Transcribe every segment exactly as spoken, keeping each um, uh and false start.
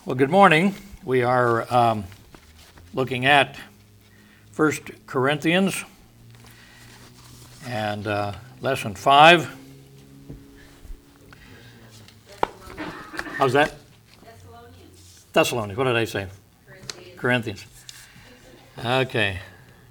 Well, good morning. We are um, looking at First Corinthians and uh, lesson five. How's that? Thessalonians. Thessalonians. What did I say? Corinthians. Corinthians. Okay.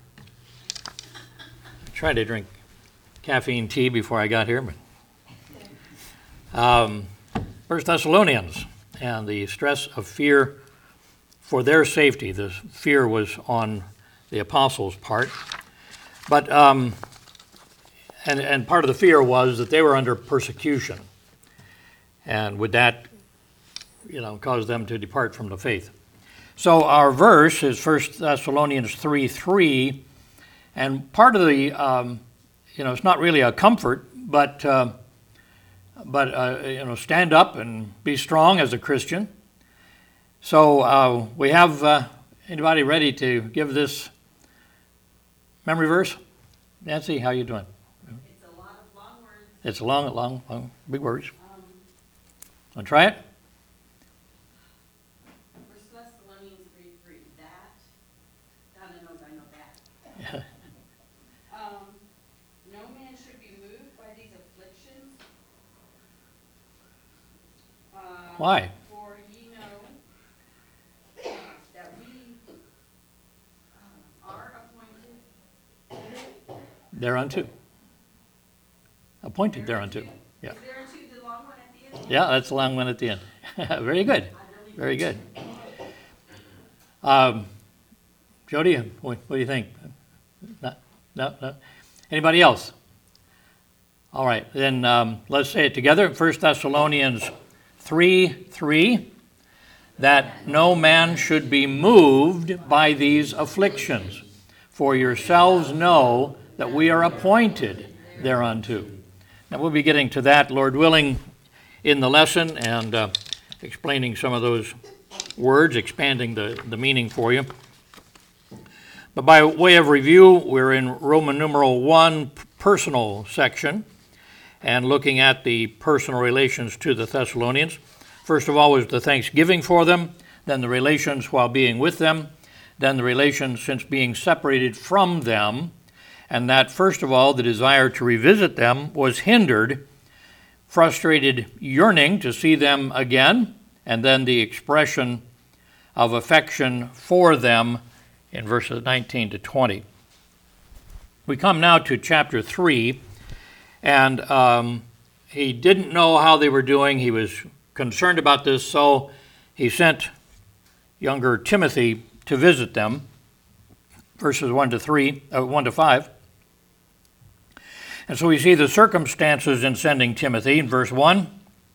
I tried to drink caffeine tea before I got here, but um, First Thessalonians. And the stress of fear for their safety. The fear was on the apostles' part. But, um, and, and part of the fear was that they were under persecution. And would that, you know, cause them to depart from the faith? So our verse is First Thessalonians three three. And part of the, um, you know, it's not really a comfort, but... Uh, But, uh, you know, stand up and be strong as a Christian. So uh, we have uh, anybody ready to give this memory verse? Nancy, how you doing? It's a lot of long words. It's a long, long, long, big words. Um, Want to try it? First Thessalonians three three. That. Donna knows I know that. Yeah. Um, no man should be moved by these afflictions. Uh, Why? For ye know that we uh, are appointed. Thereunto. Appointed thereunto. Yeah. Is thereunto the long one at the end? Yeah, that's the long one at the end. Very good. Very good. Um, Jody, what, what do you think? No, no, no. Anybody else? All right, then um, let's say it together. First Thessalonians three three, that no man should be moved by these afflictions, for yourselves know that we are appointed thereunto. Now we'll be getting to that, Lord willing, in the lesson and uh, explaining some of those words, expanding the, the meaning for you. But by way of review, we're in Roman numeral one, personal section, and looking at the personal relations to the Thessalonians. First of all was the thanksgiving for them, then the relations while being with them, then the relations since being separated from them, and that first of all the desire to revisit them was hindered, frustrated yearning to see them again, and then the expression of affection for them in verses nineteen to twenty. We come now to chapter three. And um, he didn't know how they were doing. He was concerned about this, so he sent younger Timothy to visit them, verses one to three, uh, one to five. And so we see the circumstances in sending Timothy in verse one.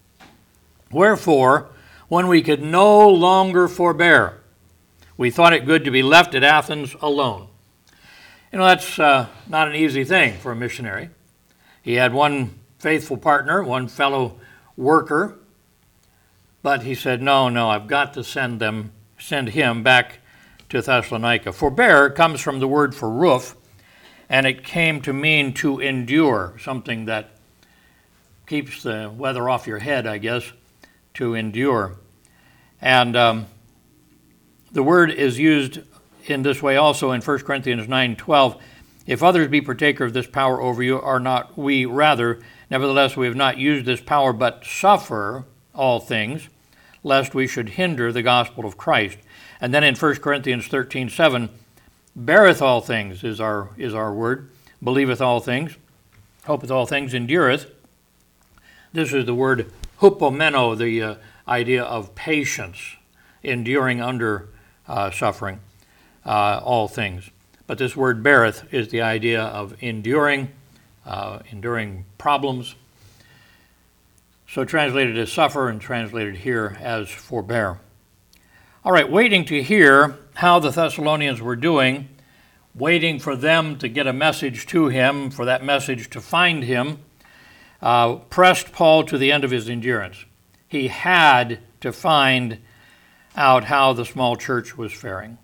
Wherefore, when we could no longer forbear, we thought it good to be left at Athens alone. You know, that's uh, not an easy thing for a missionary. He had one faithful partner, one fellow worker, but he said, no, no, I've got to send them, send him back to Thessalonica. Forbear comes from the word for roof, and it came to mean to endure, something that keeps the weather off your head, I guess, to endure. And um, the word is used in this way also in First Corinthians nine twelve. If others be partaker of this power over you, are not we rather? Nevertheless, we have not used this power, but suffer all things, lest we should hinder the gospel of Christ. And then in First Corinthians thirteen seven, beareth all things is our is our word, believeth all things, hopeth all things, endureth. This is the word hupomeno, the uh, idea of patience, enduring under uh, suffering, uh, all things. But this word beareth is the idea of enduring, uh, enduring problems. So translated as suffer and translated here as forbear. All right, waiting to hear how the Thessalonians were doing, waiting for them to get a message to him, for that message to find him, uh, pressed Paul to the end of his endurance. He had to find out how the small church was faring.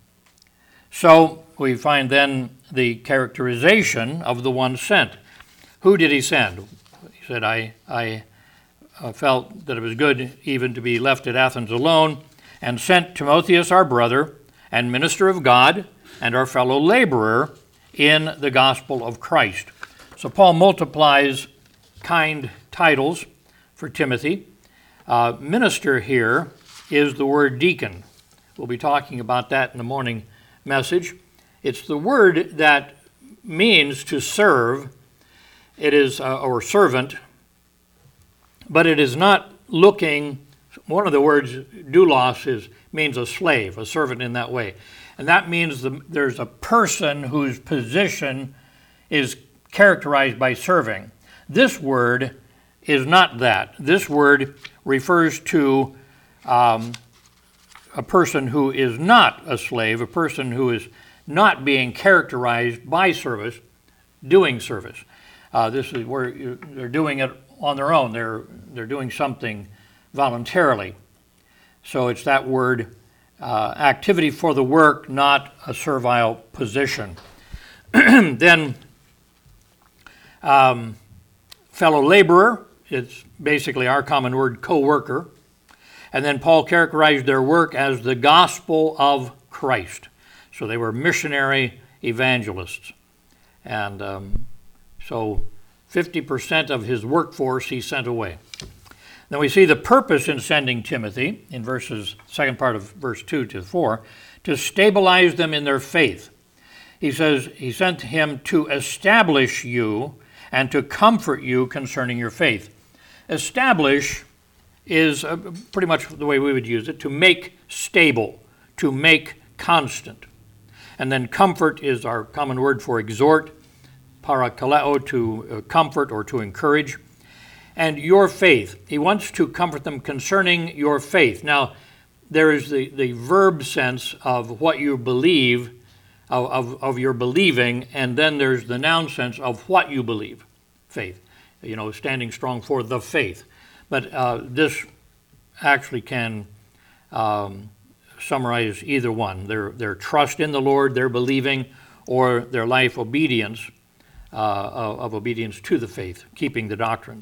So we find then the characterization of the one sent. Who did he send? He said, I, I uh, felt that it was good even to be left at Athens alone, and sent Timotheus our brother, and minister of God, and our fellow laborer in the gospel of Christ. So Paul multiplies kind titles for Timothy. Uh, minister here is the word deacon. We'll be talking about that in the morning message. It's the word that means to serve. It is, uh, or servant, but it is not looking, one of the words, doulos, is, means a slave, a servant in that way. And that means the, there's a person whose position is characterized by serving. This word is not that. This word refers to um, a person who is not a slave, a person who is not being characterized by service, doing service. Uh, this is where you, they're doing it on their own. They're, they're doing something voluntarily. So it's that word, uh, activity for the work, not a servile position. Then um, fellow laborer, it's basically our common word, co-worker. And then Paul characterized their work as the gospel of Christ. So they were missionary evangelists. And um, so fifty percent of his workforce he sent away. Then we see the purpose in sending Timothy in verses, second part of verse two to four, to stabilize them in their faith. He says he sent him to establish you and to comfort you concerning your faith. Establish is uh, pretty much the way we would use it, to make stable, to make constant. And then comfort is our common word for exhort, parakaleo, to uh, comfort or to encourage. And your faith. He wants to comfort them concerning your faith. Now, there is the, the verb sense of what you believe, of, of, of your believing, and then there's the noun sense of what you believe, faith. You know, standing strong for the faith. But uh, this actually can um, summarize either one. Their, their trust in the Lord, their believing, or their life obedience, uh, of, of obedience to the faith, keeping the doctrines.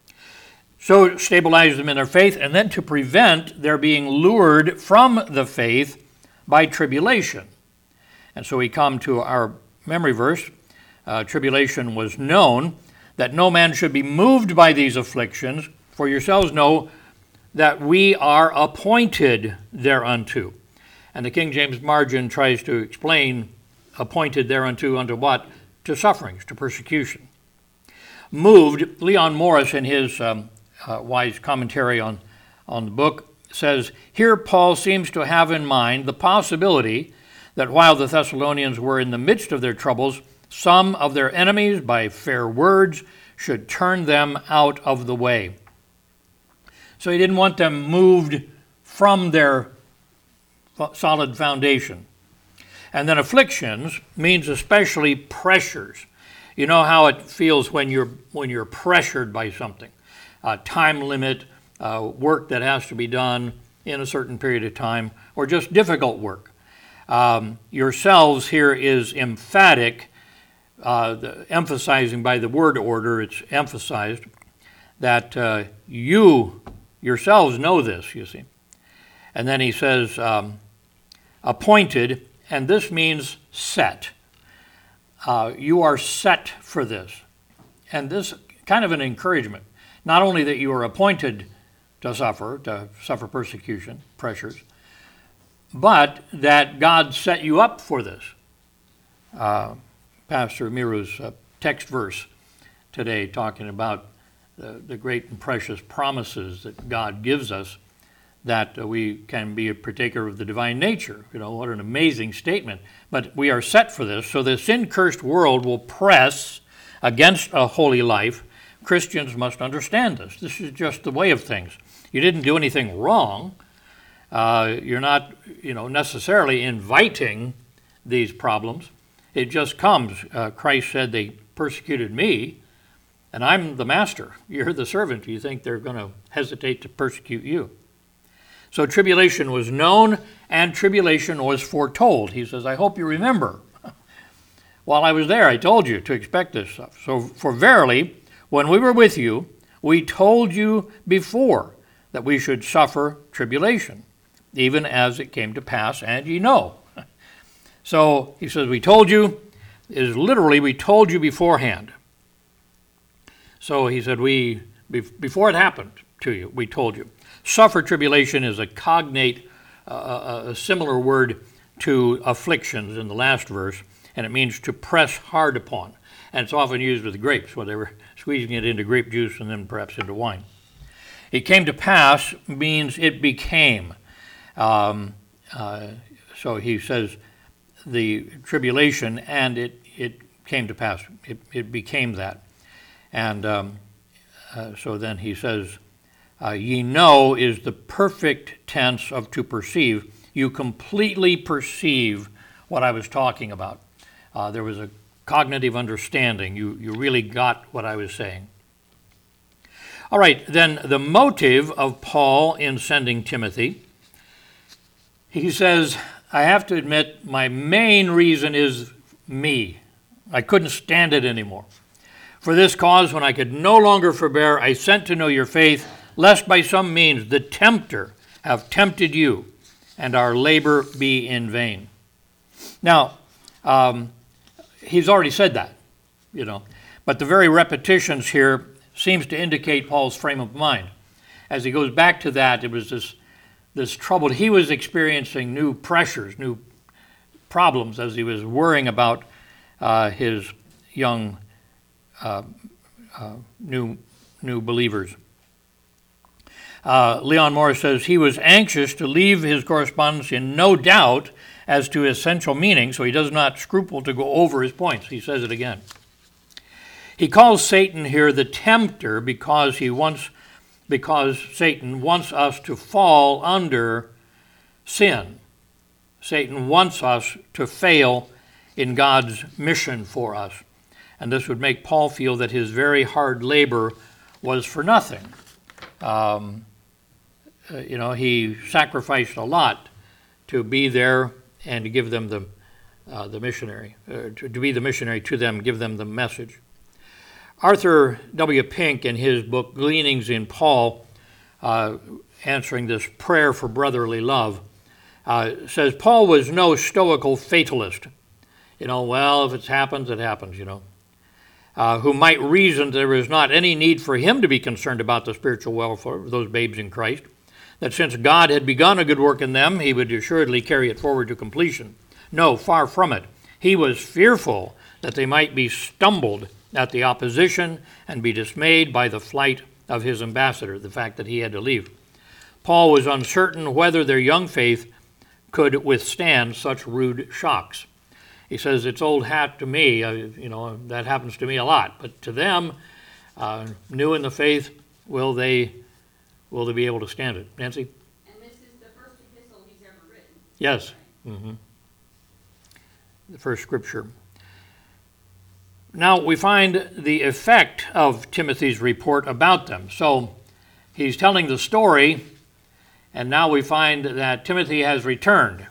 So stabilize them in their faith, and then to prevent their being lured from the faith by tribulation. And so we come to our memory verse. Uh, tribulation was known, that no man should be moved by these afflictions, for yourselves know that we are appointed thereunto. And the King James margin tries to explain appointed thereunto unto what? To sufferings, to persecution. Moved, Leon Morris in his um, Uh, wise commentary on, on the book says, here Paul seems to have in mind the possibility that while the Thessalonians were in the midst of their troubles, some of their enemies by fair words should turn them out of the way. So he didn't want them moved from their solid foundation. And then afflictions means especially pressures. You know how it feels when you're when you're pressured by something. Uh, time limit, uh, work that has to be done in a certain period of time, or just difficult work. Um, yourselves here is emphatic, uh, the, emphasizing by the word order, it's emphasized that uh, you yourselves know this, you see. And then he says, um, appointed, and this means set. Uh, you are set for this. And this kind of an encouragement. Not only that you are appointed to suffer, to suffer persecution, pressures, but that God set you up for this. Uh, Pastor Miru's uh, text verse today talking about the, the great and precious promises that God gives us, that uh, we can be a partaker of the divine nature. You know, what an amazing statement. But we are set for this, so the sin-cursed world will press against a holy life. Christians must understand this. This is just the way of things. You didn't do anything wrong. Uh, you're not, you know, necessarily inviting these problems. It just comes. Uh, Christ said, they persecuted me, and I'm the master. You're the servant. You think they're going to hesitate to persecute you? So tribulation was known, and tribulation was foretold. He says, I hope you remember. While I was there, I told you to expect this stuff. So for verily, when we were with you, we told you before that we should suffer tribulation. even as it came to pass, and ye know. So he says, we told you, is literally, we told you beforehand. So he said, we, before it happened to you, we told you. Suffer tribulation is a cognate, uh, a similar word to afflictions in the last verse, and it means to press hard upon. And it's often used with grapes, where they were squeezing it into grape juice and then perhaps into wine. It came to pass means it became. Um, uh, so he says the tribulation, and it, it came to pass. It, it became that. And um, uh, so then he says, uh, ye know is the perfect tense of to perceive. You completely perceive what I was talking about. Uh, there was a cognitive understanding. You, you really got what I was saying. All right, then the motive of Paul in sending Timothy. He says, I have to admit, my main reason is me. I couldn't stand it anymore. For this cause, when I could no longer forbear, I sent to know your faith, lest by some means the tempter have tempted you, and our labor be in vain. Now, um, he's already said that, you know, but the very repetitions here seems to indicate Paul's frame of mind. As he goes back to that, it was this, this trouble. He was experiencing new pressures, new problems as he was worrying about uh, his young uh, uh, new, new believers. Uh, Leon Morris says he was anxious to leave his correspondence in no doubt as to essential meaning, so he does not scruple to go over his points. He says it again. He calls Satan here the tempter because he wants, because Satan wants us to fall under sin. Satan wants us to fail in God's mission for us. And this would make Paul feel that his very hard labor was for nothing. Um, you know, he sacrificed a lot to be there and to give them the uh, the missionary, uh, to, to be the missionary to them, give them the message. Arthur W. Pink, in his book Gleanings in Paul, uh, answering this prayer for brotherly love, uh, says Paul was no stoical fatalist. You know, well, if it happens, it happens, you know. Uh, who might reason there is not any need for him to be concerned about the spiritual welfare of those babes in Christ, that since God had begun a good work in them, he would assuredly carry it forward to completion. No, far from it. He was fearful that they might be stumbled at the opposition and be dismayed by the flight of his ambassador, the fact that he had to leave. Paul was uncertain whether their young faith could withstand such rude shocks. He says, it's old hat to me, uh, you know, that happens to me a lot, but to them, uh, new in the faith, will they will they be able to stand it? Nancy? And this is the first epistle he's ever written. Yes. Mm-hmm. The first scripture. Now we find the effect of Timothy's report about them. So he's telling the story, and now we find that Timothy has returned.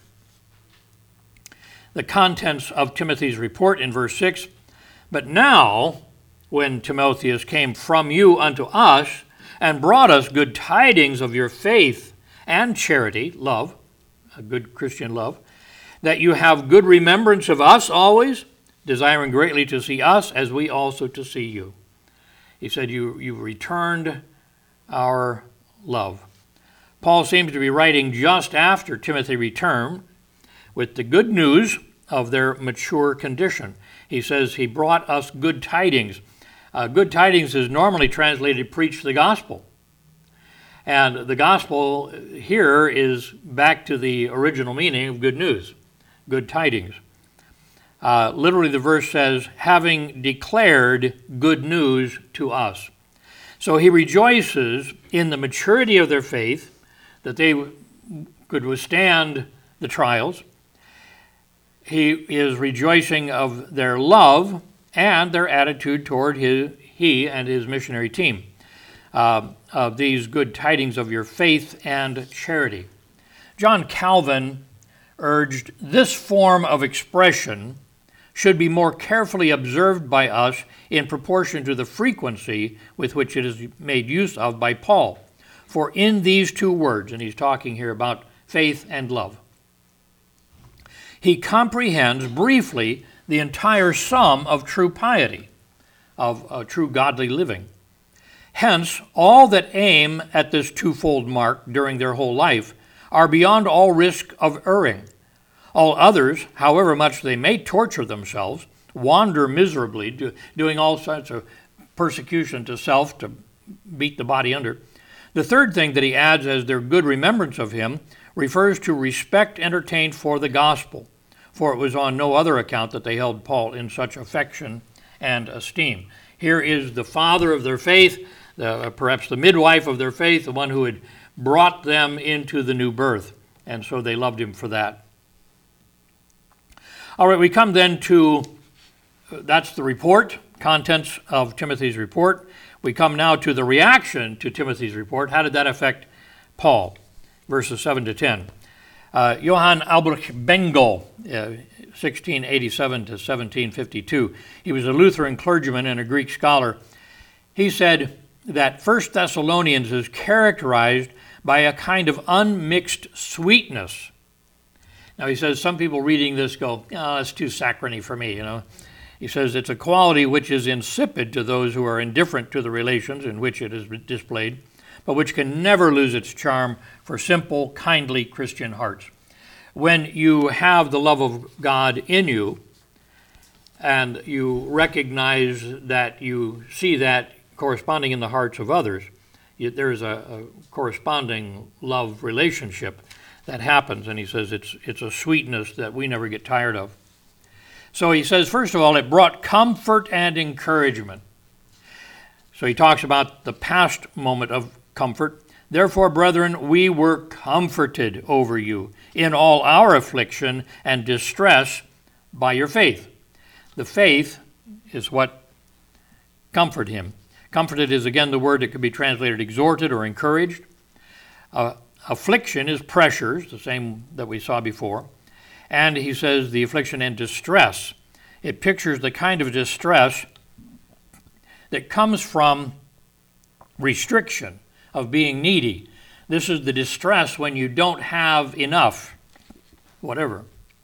The contents of Timothy's report in verse six, but now, when Timotheus came from you unto us, and brought us good tidings of your faith and charity, love, a good Christian love, that you have good remembrance of us always, desiring greatly to see us, as we also to see you. He said, you, you returned our love. Paul seems to be writing just after Timothy returned, with the good news of their mature condition. He says he brought us good tidings. Uh, good tidings is normally translated preach the gospel. And the gospel here is back to the original meaning of good news, good tidings. Uh, literally the verse says, having declared good news to us. So he rejoices in the maturity of their faith, that they could withstand the trials. He is rejoicing of their love and their attitude toward his, he and his missionary team, uh, of these good tidings of your faith and charity. John Calvin urged this form of expression should be more carefully observed by us in proportion to the frequency with which it is made use of by Paul. For in these two words, and he's talking here about faith, and love. He comprehends briefly the entire sum of true piety, of uh, true godly living. Hence, all that aim at this twofold mark during their whole life are beyond all risk of erring. All others, however much they may torture themselves, wander miserably, do, doing all sorts of persecution to self to beat the body under. The third thing that he adds as their good remembrance of him refers to respect entertained for the gospel, for it was on no other account that they held Paul in such affection and esteem. Here is the father of their faith, the, uh, perhaps the midwife of their faith, the one who had brought them into the new birth, and so they loved him for that. All right, we come then to, that's the report, contents of Timothy's report. We come now to the reaction to Timothy's report. How did that affect Paul? Verses seven to ten. Uh, Johann Albrecht Bengel, uh, sixteen eighty-seven to seventeen fifty-two. He was a Lutheran clergyman and a Greek scholar. He said that First Thessalonians is characterized by a kind of unmixed sweetness. Now he says some people reading this go, oh, that's too saccharine for me, you know. He says it's a quality which is insipid to those who are indifferent to the relations in which it is displayed, but which can never lose its charm for simple, kindly Christian hearts. When you have the love of God in you, and you recognize that you see that corresponding in the hearts of others, there's a, a corresponding love relationship that happens, and he says it's it's a sweetness that we never get tired of. So he says, first of all, it brought comfort and encouragement. So he talks about the past moment of comfort. Therefore, brethren, we were comforted over you in all our affliction and distress by your faith. The faith is what comforted him. Comforted is again the word that could be translated exhorted or encouraged. Uh, affliction is pressures, the same that we saw before. And he says the affliction and distress. It pictures the kind of distress that comes from restriction, of being needy. This is the distress when you don't have enough, whatever.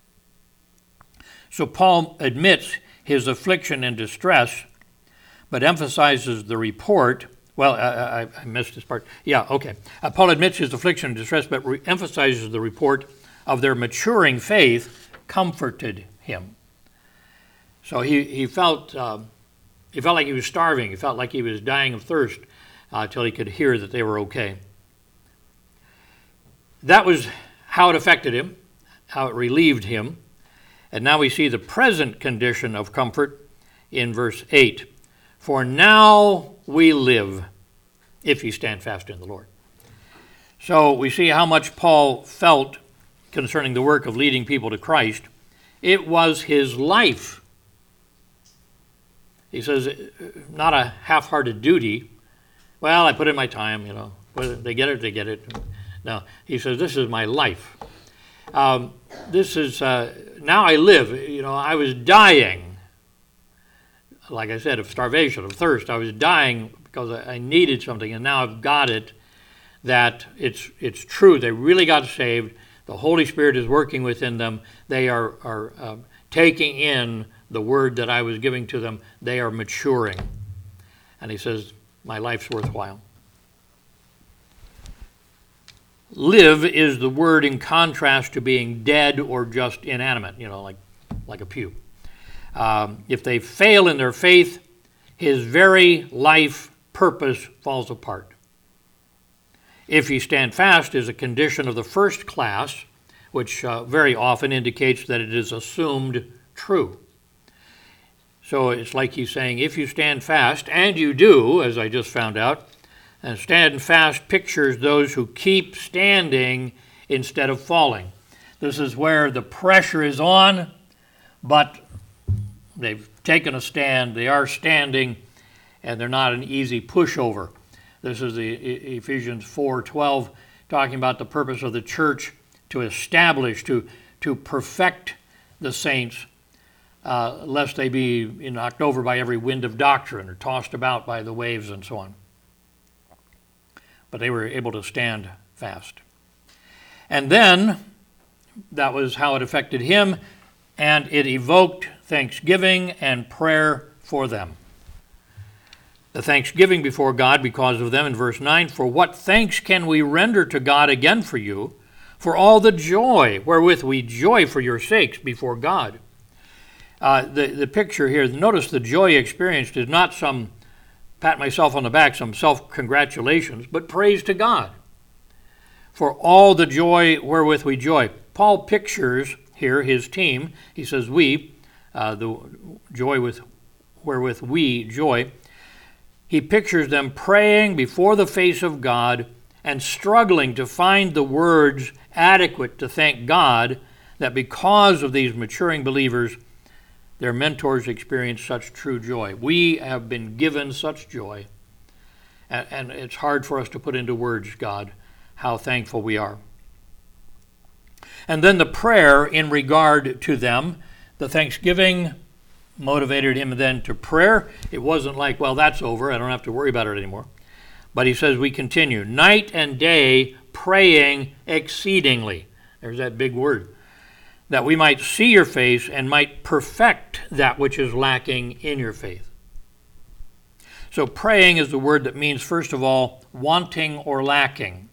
So Paul admits his affliction and distress, but emphasizes the report. Well, I, I, I missed this part. Yeah, okay. Uh, Paul admits his affliction and distress, but re- emphasizes the report of their maturing faith comforted him. So he, he felt uh, he felt like he was starving. He felt like he was dying of thirst until uh, he could hear that they were okay. That was how it affected him, how it relieved him. And now we see the present condition of comfort in verse eight. For now we live, if you stand fast in the Lord. So we see how much Paul felt concerning the work of leading people to Christ. It was his life. He says, not a half-hearted duty. Well, I put in my time, you know. Whether they get it, they get it. No, he says, this is my life. Um, this is, uh, now I live. You know, I was dying, like I said, of starvation, of thirst. I was dying because I needed something, and now I've got it, that it's it's true. They really got saved. The Holy Spirit is working within them. They are, are uh, taking in the word that I was giving to them. They are maturing. And he says, my life's worthwhile. Live is the word in contrast to being dead or just inanimate, you know, like, like a pew. Um, if they fail in their faith, his very life purpose falls apart. If you stand fast is a condition of the first class, which uh, very often indicates that it is assumed true. So it's like he's saying, if you stand fast, and you do, as I just found out, and stand fast pictures those who keep standing instead of falling. This is where the pressure is on, but they've taken a stand, they are standing, and they're not an easy pushover. This is the Ephesians four twelve, talking about the purpose of the church to establish, to, to perfect the saints, uh, lest they be knocked over by every wind of doctrine or tossed about by the waves and so on. But they were able to stand fast. And then that was how it affected him, and it evoked thanksgiving and prayer for them. The thanksgiving before God because of them in verse nine, for what thanks can we render to God again for you, for all the joy wherewith we joy for your sakes before God. Uh, the, the picture here, notice the joy experienced is not some pat myself on the back, some self-congratulations, but praise to God. For all the joy wherewith we joy. Paul pictures here his team. He says we, uh, the joy with wherewith we joy. He pictures them praying before the face of God and struggling to find the words adequate to thank God that because of these maturing believers, their mentors experienced such true joy. We have been given such joy, and, and it's hard for us to put into words, God, how thankful we are. And then the prayer in regard to them, the thanksgiving motivated him then to prayer. It wasn't like, well, that's over, I don't have to worry about it anymore. But he says we continue, night and day praying exceedingly. There's that big word. That we might see your face and might perfect that which is lacking in your faith. So praying is the word that means, first of all, wanting or lacking.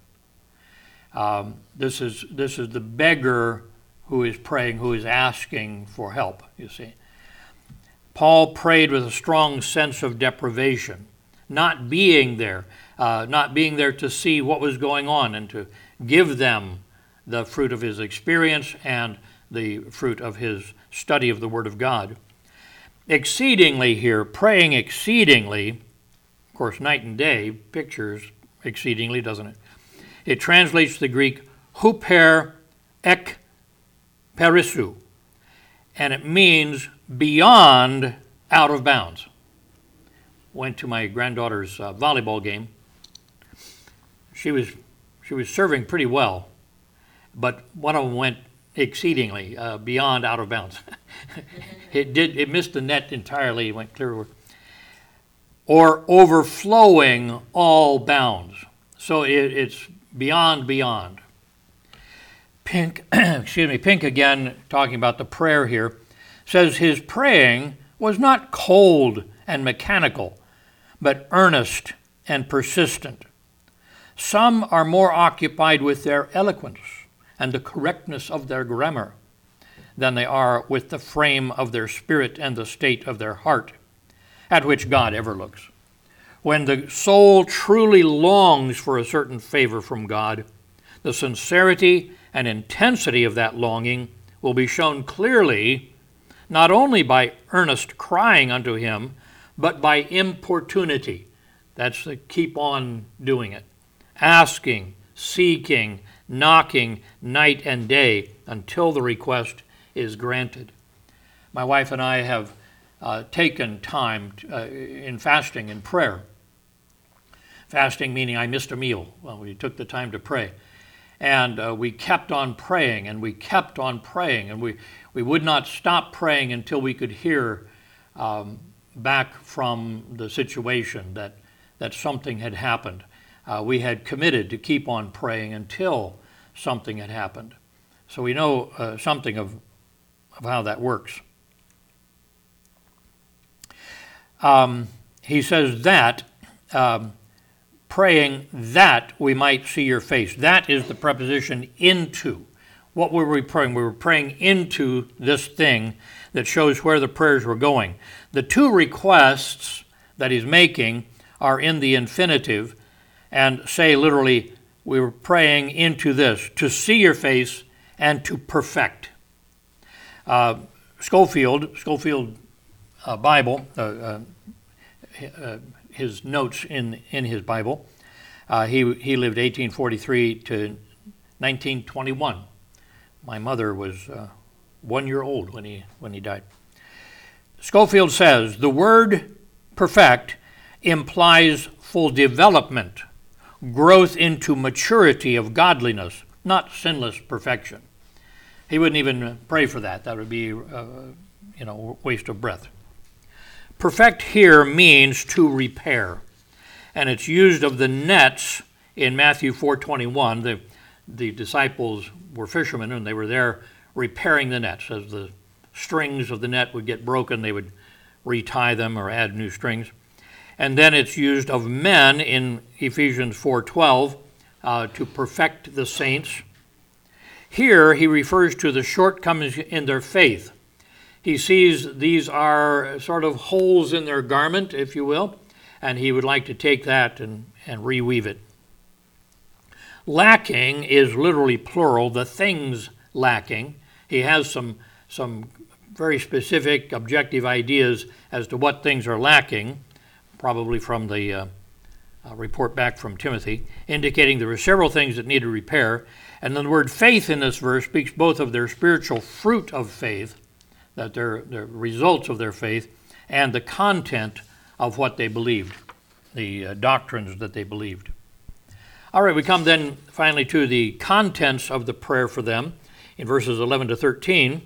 Um, this is this is the beggar who is praying, who is asking for help, you see. Paul prayed with a strong sense of deprivation, not being there, uh, not being there to see what was going on and to give them the fruit of his experience and the fruit of his study of the Word of God. Exceedingly here, praying exceedingly, of course, night and day pictures exceedingly, doesn't it? It translates the Greek huper ek perisou, and it means beyond out of bounds. Went to my granddaughter's uh, volleyball game. She was she was serving pretty well, but one of them went exceedingly uh, beyond out of bounds. it did it missed the net entirely. It went clear over. Or overflowing all bounds. So it, it's beyond beyond. Pink, excuse me, Pink again talking about the prayer here, says his praying was not cold and mechanical, but earnest and persistent. Some are more occupied with their eloquence and the correctness of their grammar than they are with the frame of their spirit and the state of their heart, at which God ever looks. When the soul truly longs for a certain favor from God, the sincerity and intensity of that longing will be shown clearly not only by earnest crying unto him, but by importunity. That's the keep on doing it. Asking, seeking, knocking night and day until the request is granted. My wife and I have uh, taken time to, uh, in fasting and prayer. Fasting meaning I missed a meal. Well, we took the time to pray. And uh, we kept on praying, and we kept on praying, and we, we would not stop praying until we could hear um, back from the situation that, that something had happened. Uh, we had committed to keep on praying until something had happened. So we know uh, something of, of how that works. Um, he says that, um, praying that we might see your face. That is the preposition into. What were we praying? We were praying into this thing that shows where the prayers were going. The two requests that he's making are in the infinitive and say literally, we were praying into this, to see your face and to perfect. Uh, Schofield, Schofield uh, Bible, uh, uh, uh, his notes in, in his Bible, uh, he, he lived eighteen forty-three to nineteen twenty-one. My mother was uh, one year old when he, when he died. Schofield says, the word perfect implies full development, growth into maturity of godliness, not sinless perfection. He wouldn't even pray for that. That would be, uh, you know, waste of breath. Perfect here means to repair, and it's used of the nets in Matthew four twenty-one. The the disciples were fishermen, and they were there repairing the nets. As the strings of the net would get broken, they would retie them or add new strings. And then it's used of men in Ephesians four twelve uh, to perfect the saints. Here he refers to the shortcomings in their faith. He sees these are sort of holes in their garment, if you will, and he would like to take that and, and reweave it. Lacking is literally plural, the things lacking. He has some, some very specific objective ideas as to what things are lacking, probably from the uh, uh, report back from Timothy, indicating there were several things that needed repair. And then the word faith in this verse speaks both of their spiritual fruit of faith, that they're the results of their faith, and the content of what they believed, the uh, doctrines that they believed. All right, we come then finally to the contents of the prayer for them in verses eleven to thirteen.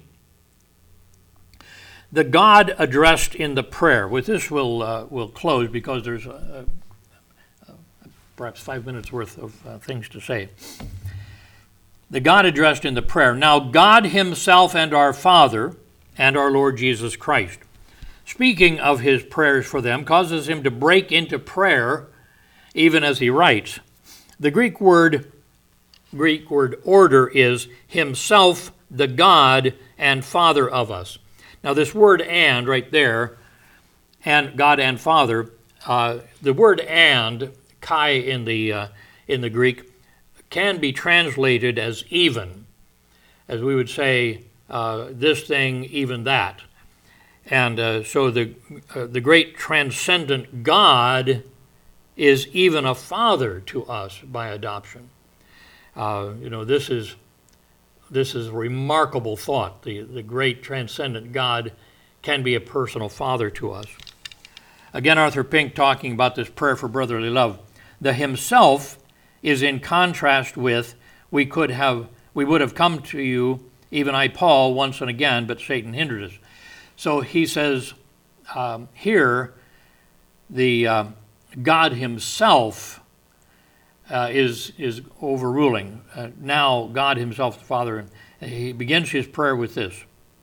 The God addressed in the prayer. With this we'll, uh, we'll close because there's uh, uh, perhaps five minutes worth of uh, things to say. The God addressed in the prayer. Now God himself and our Father and our Lord Jesus Christ, speaking of his prayers for them, causes him to break into prayer even as he writes. The Greek word, Greek word order is himself, the God and Father of us. Now this word and right there, and God and Father, uh, the word and, kai in the, uh, in the Greek, can be translated as even, as we would say, uh, this thing, even that. And uh, so the, uh, the great transcendent God is even a father to us by adoption. Uh, you know, this is this is a remarkable thought. The, the great transcendent God can be a personal father to us. Again, Arthur Pink talking about this prayer for brotherly love. The himself is in contrast with, we could have, we would have come to you, even I, Paul, once and again, but Satan hindered us. So he says um, here, the uh, God himself uh, is is overruling. Uh, now God himself, the Father, and he begins his prayer with this.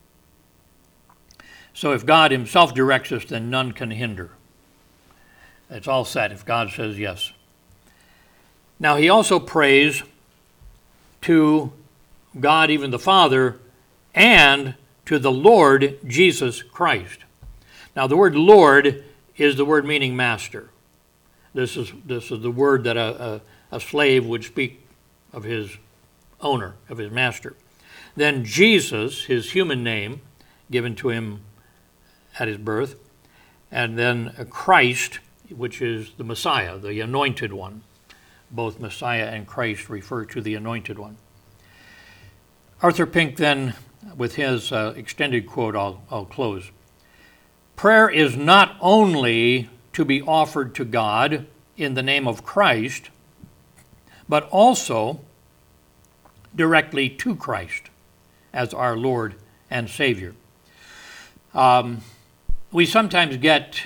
So if God himself directs us, then none can hinder. It's all set if God says yes. Now he also prays to God, even the Father, and to the Lord Jesus Christ. Now the word Lord is the word meaning master. This is this is the word that a, a, a slave would speak of his owner, of his master. Then Jesus, his human name, given to him at his birth, and then Christ, which is the Messiah, the anointed one. Both Messiah and Christ refer to the anointed one. Arthur Pink then, with his uh, extended quote, I'll, I'll close. Prayer is not only to be offered to God in the name of Christ, but also directly to Christ as our Lord and Savior. Um, we sometimes get,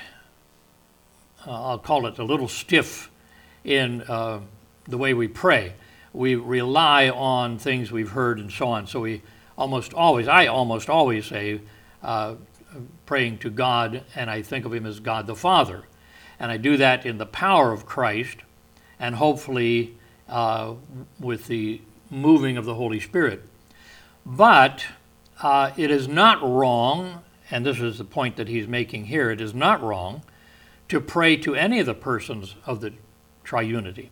uh, I'll call it a little stiff in uh, the way we pray. We rely on things we've heard and so on. So we almost always, I almost always say, uh, praying to God, and I think of him as God the Father. And I do that in the power of Christ, and hopefully uh, with the moving of the Holy Spirit. But uh, it is not wrong, and this is the point that he's making here, it is not wrong to pray to any of the persons of the triunity.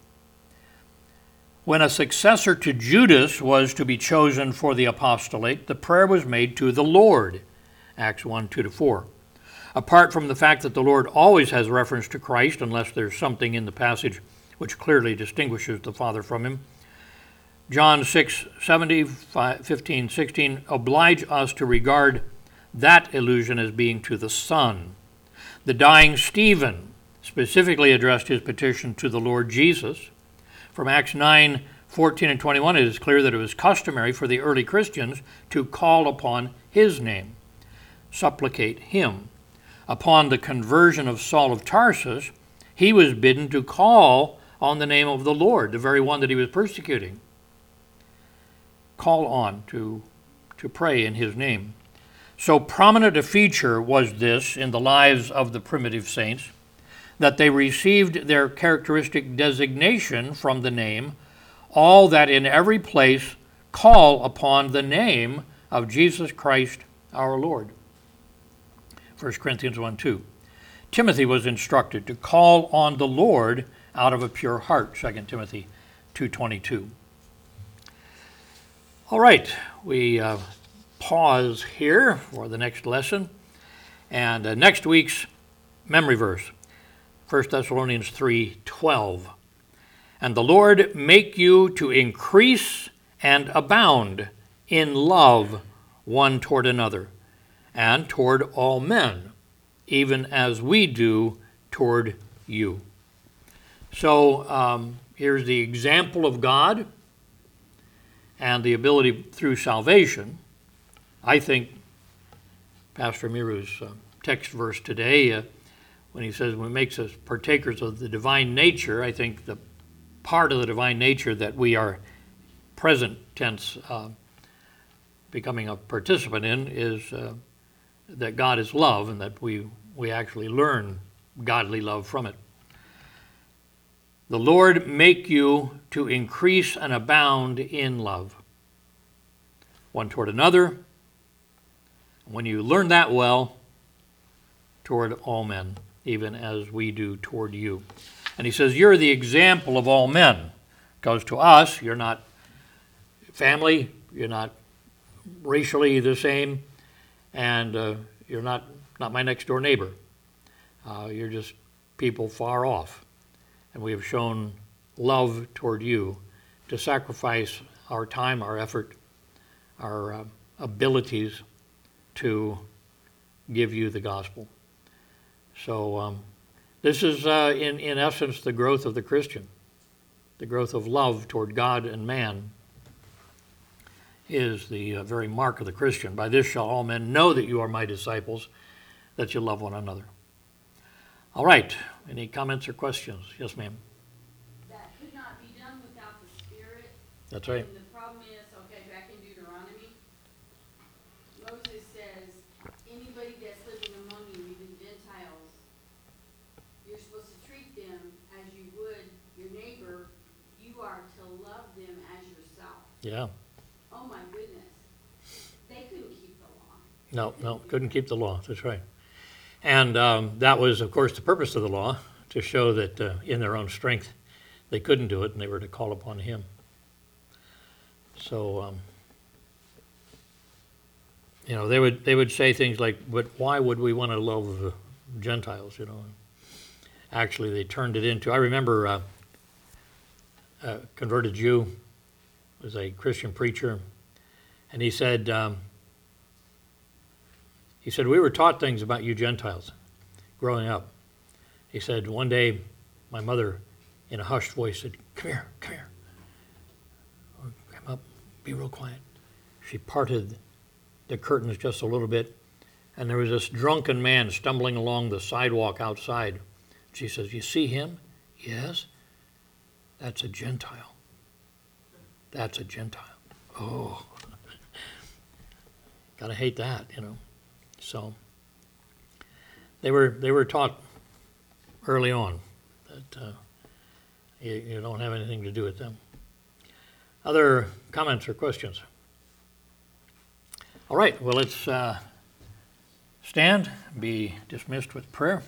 When a successor to Judas was to be chosen for the apostolate, the prayer was made to the Lord, Acts one, two to four. Apart from the fact that the Lord always has reference to Christ, unless there's something in the passage which clearly distinguishes the Father from him, John six, seventy, fifteen, sixteen oblige us to regard that allusion as being to the Son. The dying Stephen specifically addressed his petition to the Lord Jesus. From Acts nine, fourteen and twenty-one, it is clear that it was customary for the early Christians to call upon his name, supplicate him. Upon the conversion of Saul of Tarsus, he was bidden to call on the name of the Lord, the very one that he was persecuting. call on, to, to pray in his name. So prominent a feature was this in the lives of the primitive saints that they received their characteristic designation from the name, all that in every place call upon the name of Jesus Christ our Lord. First Corinthians one two. Timothy was instructed to call on the Lord out of a pure heart, Second Timothy two twenty-two. All right, we uh, pause here for the next lesson. And uh, next week's memory verse, First Thessalonians three twelve. And the Lord make you to increase and abound in love one toward another, and toward all men, even as we do toward you. So um, here's the example of God and the ability through salvation. I think Pastor Miru's uh, text verse today, uh, when he says when he makes us partakers of the divine nature, I think the part of the divine nature that we are present tense uh, becoming a participant in is uh, that God is love, and that we, we actually learn godly love from it. The Lord make you to increase and abound in love, one toward another. When you learn that well, toward all men, even as we do toward you. And he says, you're the example of all men. Goes to us, you're not family, you're not racially the same, and uh, you're not, not my next door neighbor. Uh, you're just people far off. And we have shown love toward you to sacrifice our time, our effort, our uh, abilities to give you the gospel. So um, this is, uh, in, in essence, the growth of the Christian. The growth of love toward God and man is the uh, very mark of the Christian. By this shall all men know that you are my disciples, that you love one another. All right. Any comments or questions? Yes, ma'am. That could not be done without the Spirit. That's right. And the problem is, okay, back in Deuteronomy, Moses says, anybody that's living among you, even Gentiles, you're supposed to treat them as you would your neighbor. You are to love them as yourself. Yeah. Oh my goodness. They couldn't keep the law. No, no, couldn't keep the law. That's right. And um, that was, of course, the purpose of the law, to show that uh, in their own strength they couldn't do it, and they were to call upon him. So, um, you know, they would they would say things like, but why would we want to love the Gentiles, you know? Actually, they turned it into, I remember uh, a converted Jew was a Christian preacher, and he said, um, he said, we were taught things about you Gentiles growing up. He said, one day my mother, in a hushed voice, said, come here, come here. Come up, be real quiet. She parted the curtains just a little bit, and there was this drunken man stumbling along the sidewalk outside. She says, you see him? Yes. That's a Gentile. That's a Gentile. Oh. Gotta hate that, you know. So they were they were taught early on that uh, you, you don't have anything to do with them. Other comments or questions? All right, well, let's uh, stand, be dismissed with prayer.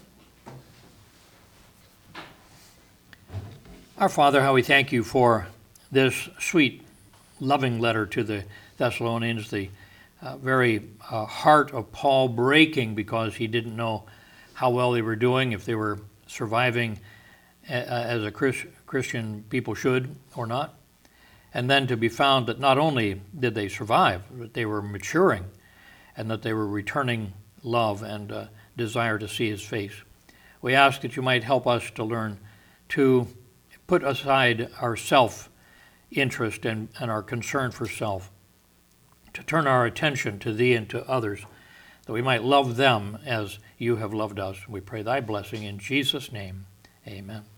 Our Father, how we thank you for this sweet, loving letter to the Thessalonians, the uh, very uh, heart of Paul breaking because he didn't know how well they were doing, if they were surviving a, as a Chris, Christian people should or not. And then to be found that not only did they survive, but they were maturing, and that they were returning love and uh, desire to see his face. We ask that you might help us to learn to put aside our self-interest and, and our concern for self, to turn our attention to thee and to others, that we might love them as you have loved us. We pray thy blessing in Jesus' name. Amen.